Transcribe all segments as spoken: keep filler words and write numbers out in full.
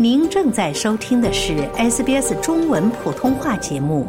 您正在收听的是 S B S 中文普通话节目。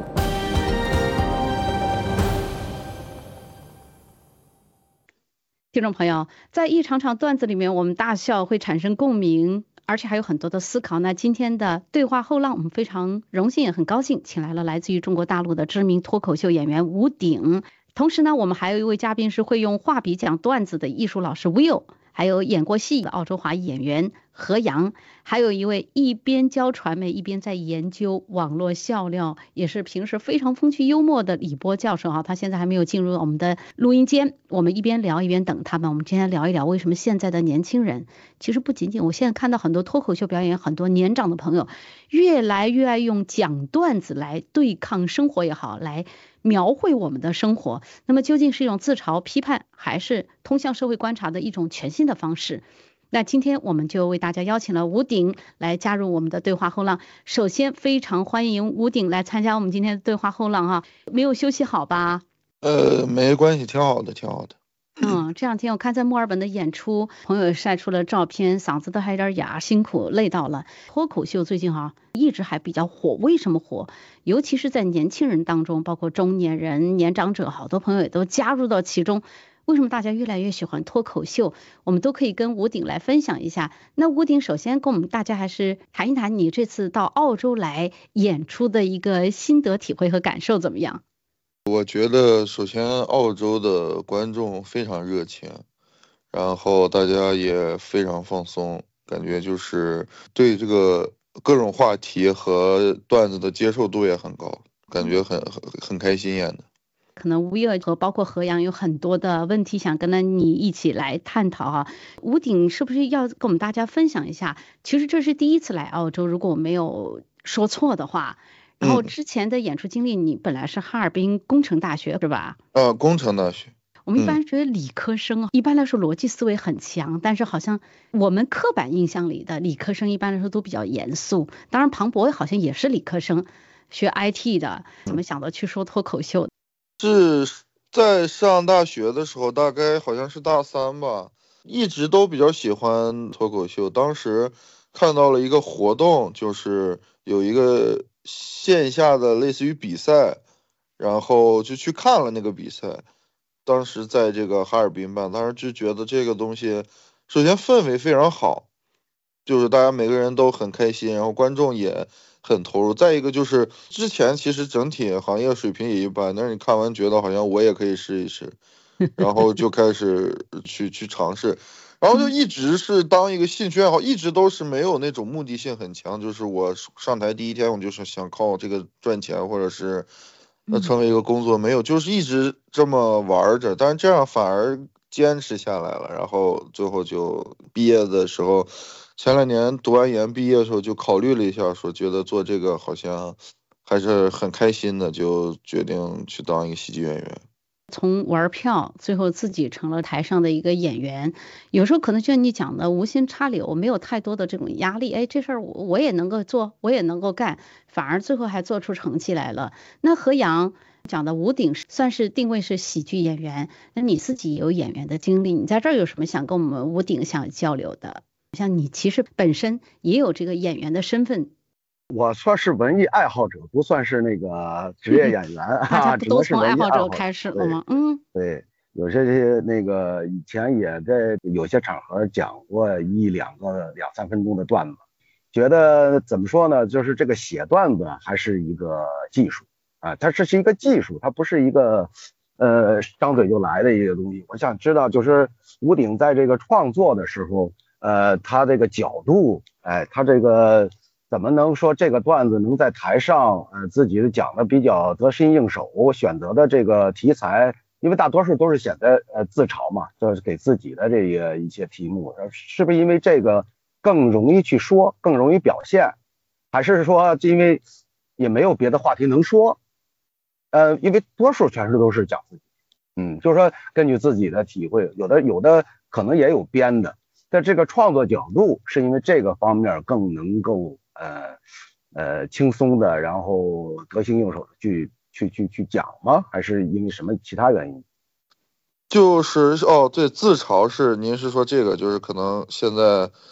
听众朋友，在一场场段子里面，我们大笑会产生共鸣，而且还有很多的思考。那今天的对话后浪，我们非常荣幸也很高兴，请来了来自于中国大陆的知名脱口秀演员吴鼎。同时呢，我们还有一位嘉宾是会用画笔讲段子的艺术老师 Will， 还有演过戏的澳洲华裔演员何阳，还有一位一边教传媒一边在研究网络笑料，也是平时非常风趣幽默的李波教授啊。他现在还没有进入我们的录音间，我们一边聊一边等他们。我们今天聊一聊为什么现在的年轻人，其实不仅仅我现在看到很多脱口秀表演，很多年长的朋友越来越爱用讲段子来对抗生活也好，来描绘我们的生活。那么究竟是一种自嘲批判，还是通向社会观察的一种全新的方式？那今天我们就为大家邀请了吴鼎来加入我们的对话后浪。首先非常欢迎吴鼎来参加我们今天的对话后浪哈。没有休息好吧？ 呃，没关系，挺好的，挺好的。 嗯，这两天我看在墨尔本的演出，朋友晒出了照片，嗓子都还有点哑，辛苦累到了。脱口秀最近哈一直还比较火，为什么火？尤其是在年轻人当中，包括中年人、年长者，好多朋友也都加入到其中。为什么大家越来越喜欢脱口秀？我们都可以跟吴鼎来分享一下。那吴鼎首先跟我们大家还是谈一谈你这次到澳洲来演出的一个心得体会和感受怎么样？ 我觉得首先澳洲的观众非常热情，然后大家也非常放松，感觉就是对这个各种话题和段子的接受度也很高，感觉很很很开心演的。 可能吴越和包括何阳有很多的问题想跟着你一起来探讨啊。吴鼎是不是要跟我们大家分享一下？其实这是第一次来澳洲，如果我没有说错的话。然后之前的演出经历，你本来是哈尔滨工程大学是吧？ 呃，工程大学。 我们一般觉得理科生、嗯、一般来说逻辑思维很强，但是好像我们刻板印象里的理科生一般来说都比较严肃。当然庞博好像也是理科生，学 I T 的，怎么想到去说脱口秀？ 是在上大学的时候，大概好像是大三吧，一直都比较喜欢脱口秀。当时看到了一个活动，就是有一个线下的类似于比赛，然后就去看了那个比赛。当时在这个哈尔滨办，当时就觉得这个东西首先氛围非常好，就是大家每个人都很开心，然后观众也很投入。再一个就是之前其实整体行业水平也一般，但是你看完觉得好像我也可以试一试，然后就开始去去尝试，然后就一直是当一个兴趣爱好，一直都是没有那种目的性很强，就是我上台第一天我就是想靠这个赚钱，或者是那成为一个工作，没有，就是一直这么玩着，但是这样反而坚持下来了，然后最后就毕业的时候，前两年读完研毕业的时候就考虑了一下，说觉得做这个好像还是很开心的，就决定去当一个喜剧演员。 从玩票最后自己成了台上的一个演员，有时候可能就像你讲的无心插柳，没有太多的这种压力，哎，这事儿我我也能够做，我也能够干，反而最后还做出成绩来了。那何阳讲的吴鼎算是定位是喜剧演员，那你自己有演员的经历，你在这儿有什么想跟我们吴鼎想交流的？像你其实本身也有这个演员的身份。 我算是文艺爱好者，不算是那个职业演员啊。 大家不都从爱好者开始了吗？嗯， 对，有些那个以前也在有些场合讲过一两个两三分钟的段子，觉得怎么说呢？就是这个写段子还是一个技术啊，它这是一个技术，它不是一个呃张嘴就来的一个东西。我想知道，就是吴鼎在这个创作的时候，呃，他这个角度，哎，他这个。怎么能说这个段子能在台上呃自己讲的比较得心应手，选择的这个题材，因为大多数都是选择呃自嘲嘛，就是给自己的这个一些题目，是不是因为这个更容易去说，更容易表现，还是说因为也没有别的话题能说？呃，因为多数全是都是讲自己，嗯，就是说根据自己的体会，有的有的可能也有编的，但这个创作角度是因为这个方面更能够。呃呃，轻松的，然后得心应手的去去去去讲吗？还是因为什么其他原因？ 就是哦，对，自嘲是您是说这个，就是可能现在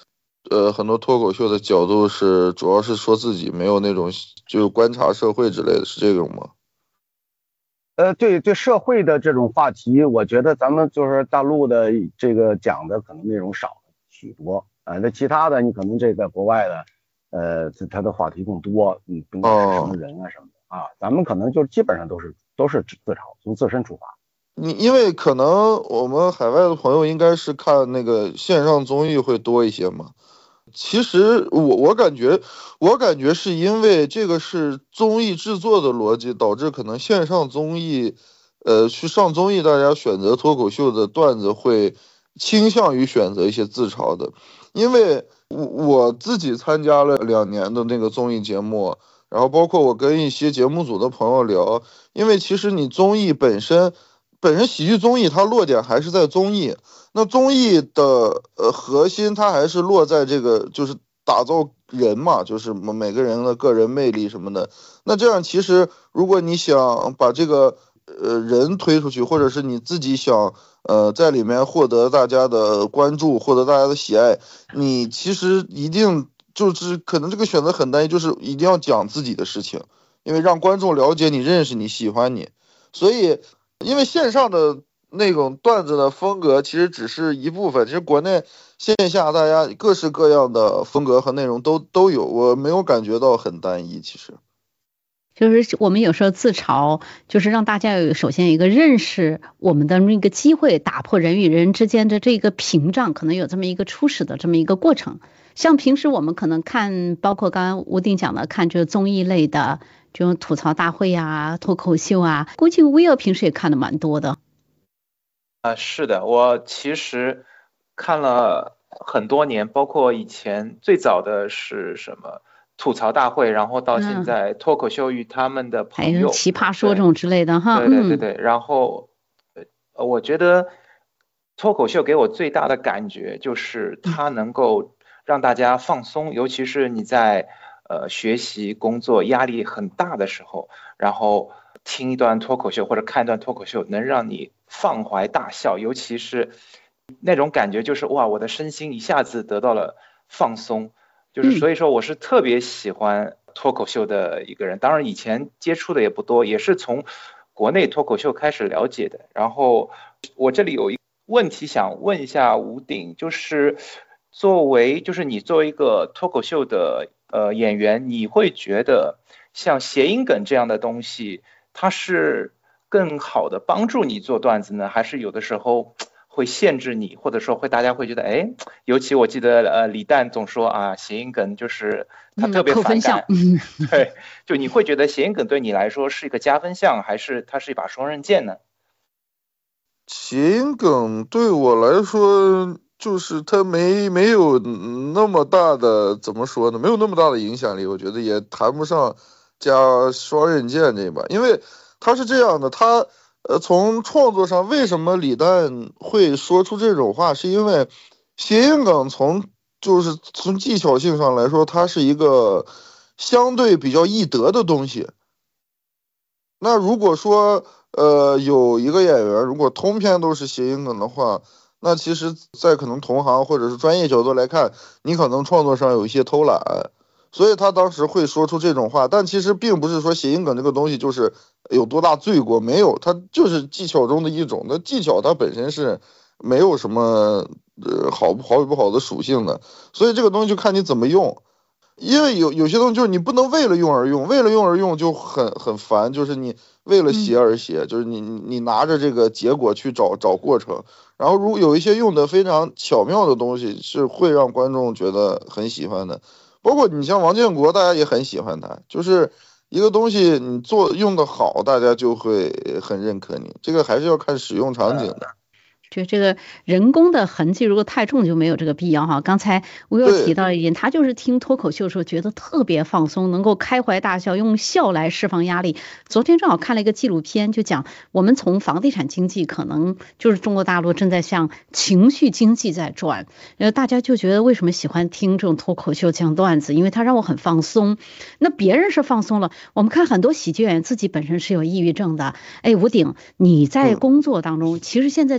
呃很多脱口秀的角度是主要是说自己，没有那种就观察社会之类的，是这种吗？ 呃，对对，社会的这种话题，我觉得咱们就是大陆的这个讲的可能内容少许多啊，那其他的你可能这个国外的，呃，它的话题更多，嗯，不管是什么人啊什么的啊，咱们可能就基本上都是都是自嘲，从自身出发。 你因为可能我们海外的朋友应该是看那个线上综艺会多一些嘛。其实我我感觉我感觉是因为这个是综艺制作的逻辑，导致可能线上综艺，呃，去上综艺，大家选择脱口秀的段子会倾向于选择一些自嘲的。因为我我自己参加了两年的那个综艺节目，然后包括我跟一些节目组的朋友聊，因为其实你综艺本身本身喜剧综艺它落点还是在综艺。那综艺的呃核心，它还是落在这个就是打造人嘛，就是每个人的个人魅力什么的。那这样其实如果你想把这个呃人推出去，或者是你自己想呃在里面获得大家的关注，获得大家的喜爱，你其实一定就是可能这个选择很单一，就是一定要讲自己的事情，因为让观众了解你、认识你、喜欢你。所以因为线上的那种段子的风格其实只是一部分，其实国内线下大家各式各样的风格和内容都都有，我没有感觉到很单一。其实就是我们有时候自嘲，就是让大家有首先有一个认识我们的那个机会，打破人与人之间的这个屏障，可能有这么一个初始的这么一个过程。像平时我们可能看，包括刚刚吴鼎讲的，看就是综艺类的这种吐槽大会啊、脱口秀啊，估计威尔平时也看的蛮多的。 啊，是的，我其实看了很多年，包括以前最早的是什么吐槽大会，然后到现在脱口秀与他们的朋友， 还有奇葩说这种之类的哈。 对对对对，然后呃，我觉得脱口秀给我最大的感觉就是它能够让大家放松，尤其是你在呃学习工作压力很大的时候，然后听一段脱口秀或者看一段脱口秀，能让你放怀大笑，尤其是那种感觉就是哇，我的身心一下子得到了放松，就是所以说我是特别喜欢脱口秀的一个人。当然以前接触的也不多，也是从国内脱口秀开始了解的。然后我这里有一个问题想问一下吴鼎，就是作为就是你作为一个脱口秀的呃演员，你会觉得像谐音梗这样的东西，它是更好的帮助你做段子呢，还是有的时候会限制你，或者说会大家会觉得，哎，尤其我记得呃李诞总说啊，谐音梗就是他特别反感， 嗯、 对，就你会觉得谐音梗对你来说是一个加分项，还是它是一把双刃剑呢？ 谐音梗对我来说，就是它没没有那么大的怎么说呢，没有那么大的影响力，我觉得也谈不上加双刃剑这把，因为他是这样的，他呃从创作上，为什么李诞会说出这种话，是因为谐音梗从就是从技巧性上来说，它是一个相对比较易得的东西。那如果说呃有一个演员如果通篇都是谐音梗的话，那其实在可能同行或者是专业角度来看，你可能创作上有一些偷懒，所以他当时会说出这种话。但其实并不是说谐音梗这个东西就是有多大罪过，没有，它就是技巧中的一种。那技巧它本身是没有什么呃好不好与不好的属性的，所以这个东西就看你怎么用。因为有有些东西就是你不能为了用而用，为了用而用就很很烦，就是你为了写而写，嗯、就是你你拿着这个结果去找找过程。然后如果有一些用的非常巧妙的东西，是会让观众觉得很喜欢的。包括你像王建国，大家也很喜欢他，就是一个东西你做用的好，大家就会很认可你。这个还是要看使用场景的。 就这个人工的痕迹如果太重就没有这个必要哈。刚才我有提到一点，他就是听脱口秀的时候觉得特别放松，能够开怀大笑，用笑来释放压力。昨天正好看了一个纪录片，就讲我们从房地产经济可能就是中国大陆正在向情绪经济在转，呃，大家就觉得为什么喜欢听这种脱口秀讲段子，因为它让我很放松。那别人是放松了，我们看很多喜剧演员自己本身是有抑郁症的。哎，吴鼎，你在工作当中，嗯、其实现在讲脱口秀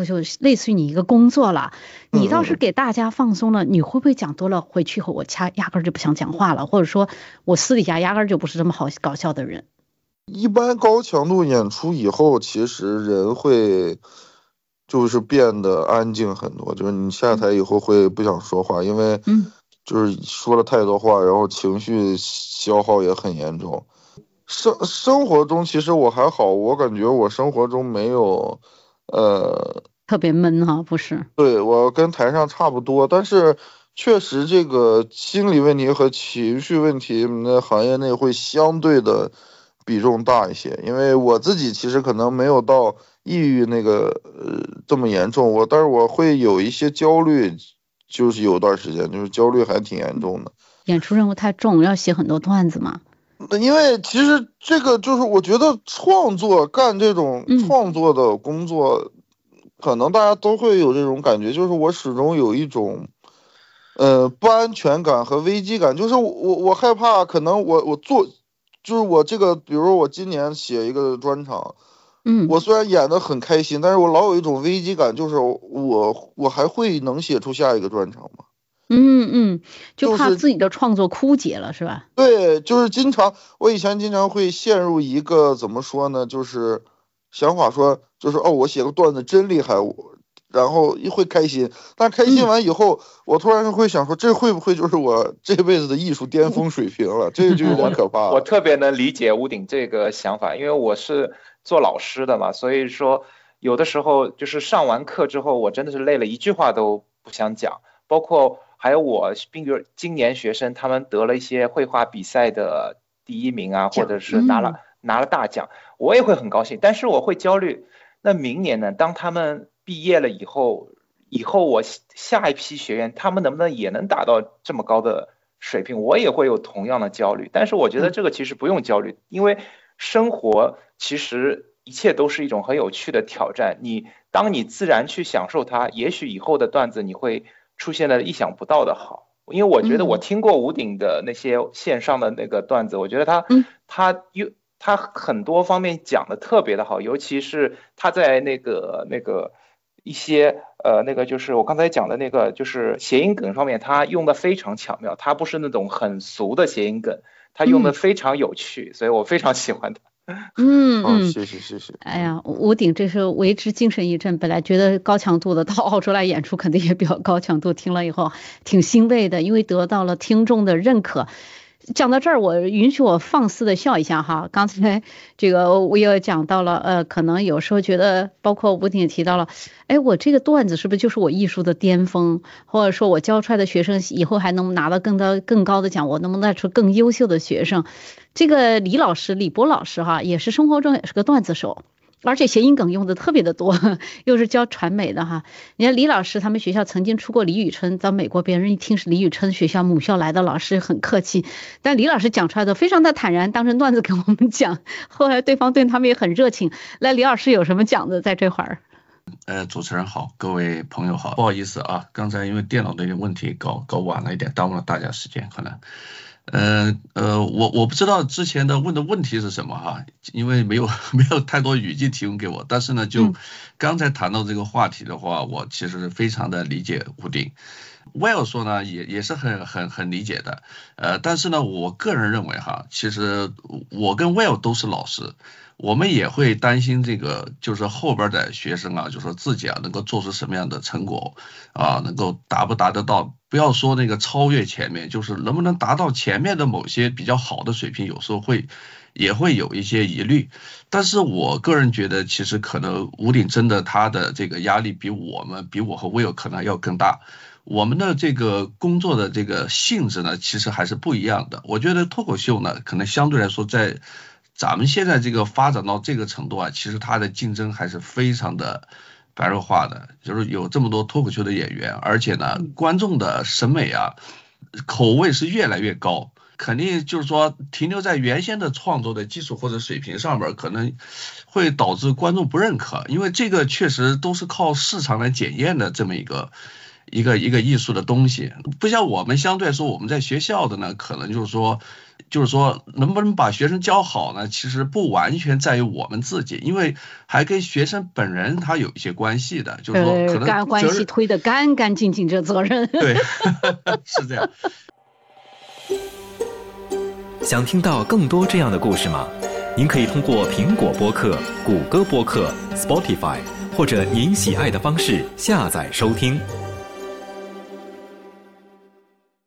秀类似于你一个工作了，你倒是给大家放松了，你会不会讲多了回去以后我掐压根儿就不想讲话了，或者说我私底下压根儿就不是这么好搞笑的人？ 一般高强度演出以后，其实人会就是变得安静很多，就是你下台以后会不想说话，因为就是说了太多话，然后情绪消耗也很严重。生生活中其实我还好，我感觉我生活中没有呃特别闷哈，不是？ 对，我跟台上差不多，但是确实这个心理问题和情绪问题那行业内会相对的比重大一些，因为我自己其实可能没有到抑郁那个呃这么严重，我但是我会有一些焦虑，就是有段时间就是焦虑还挺严重的。 演出任务太重，要写很多段子嘛。 因为其实这个就是我觉得创作干这种创作的工作，嗯、可能大家都会有这种感觉，就是我始终有一种呃不安全感和危机感，就是我我害怕可能我我做就是我这个，比如说我今年写一个专场， 嗯， 我虽然演得很开心，但是我老有一种危机感，就是我我还会能写出下一个专场吗？ 嗯嗯，就怕自己的创作枯竭了，是吧？ 对，就是经常，我以前经常会陷入一个怎么说呢，就是想法说，就是哦，我写个段子真厉害，我然后一会开心，但开心完以后，嗯、我突然会想说，这会不会就是我这辈子的艺术巅峰水平了？这就有点可怕了。 我特别能理解屋顶这个想法，因为我是做老师的嘛，所以说有的时候就是上完课之后，我真的是累了，一句话都不想讲，包括。还有我，比如今年学生他们得了一些绘画比赛的第一名啊，或者是拿了、嗯、拿了大奖，我也会很高兴，但是我会焦虑。那明年呢？当他们毕业了以后，以后我下一批学员他们能不能也能达到这么高的水平？我也会有同样的焦虑。但是我觉得这个其实不用焦虑，嗯、因为生活其实一切都是一种很有趣的挑战。你当你自然去享受它，也许以后的段子你会。出现了意想不到的好，因为我觉得我听过吴鼎的那些线上的那个段子，嗯、我觉得他他有他很多方面讲的特别的好，尤其是他在那个那个一些呃那个就是我刚才讲的那个就是谐音梗方面，他用的非常巧妙，他不是那种很俗的谐音梗，他用的非常有趣，嗯、所以我非常喜欢他。 嗯嗯，谢谢谢谢。 哎呀，吴鼎这是为之精神一振，本来觉得高强度的，到澳洲来演出肯定也比较高强度，听了以后挺欣慰的，因为得到了听众的认可。讲到这儿，我允许我放肆的笑一下哈。刚才这个我也讲到了，呃，可能有时候觉得，包括吴鼎也提到了，哎，我这个段子是不是就是我艺术的巅峰？或者说我教出来的学生以后还能拿到更高更高的奖，我能不能带出更优秀的学生？这个李老师，李博老师哈，也是生活中也是个段子手。而且谐音梗用的特别的多，又是教传媒的哈。你看李老师他们学校曾经出过李宇春，到美国别人一听是李宇春学校母校来的老师，很客气，但李老师讲出来的非常的坦然，当成段子给我们讲。后来对方对他们也很热情。来，李老师有什么讲的在这会儿？ 呃，主持人好，各位朋友好，不好意思啊，刚才因为电脑的一个问题搞搞晚了一点，耽误了大家时间，可能。呃呃，我我不知道之前的问的问题是什么哈，因为没有没有太多语境提供给我，但是呢，就刚才谈到这个话题的话，我其实非常的理解吴鼎。Will 说呢，也也是很很很理解的，呃，但是呢，我个人认为哈，其实我跟 Will 都是老师，我们也会担心这个，就是后边的学生啊，就说自己啊能够做出什么样的成果啊，能够达不达得到，不要说那个超越前面，就是能不能达到前面的某些比较好的水平，有时候会也会有一些疑虑。但是我个人觉得，其实可能吴鼎真的他的这个压力比我们，比我和 Will 可能要更大。我们的这个工作的这个性质呢，其实还是不一样的。我觉得脱口秀呢，可能相对来说，在咱们现在这个发展到这个程度啊，其实它的竞争还是非常的白热化的，就是有这么多脱口秀的演员，而且呢，观众的审美啊，口味是越来越高。肯定就是说停留在原先的创作的基础或者水平上面，可能会导致观众不认可，因为这个确实都是靠市场来检验的这么一个一个一个艺术的东西，不像我们相对来说我们在学校的呢，可能就是说就是说能不能把学生教好呢，其实不完全在于我们自己，因为还跟学生本人他有一些关系的，就是说可能呃、关系推得干干净净，这责任对是这样。 想听到更多这样的故事吗？您可以通过苹果播客、谷歌播客、Spotify 或者您喜爱的方式下载收听。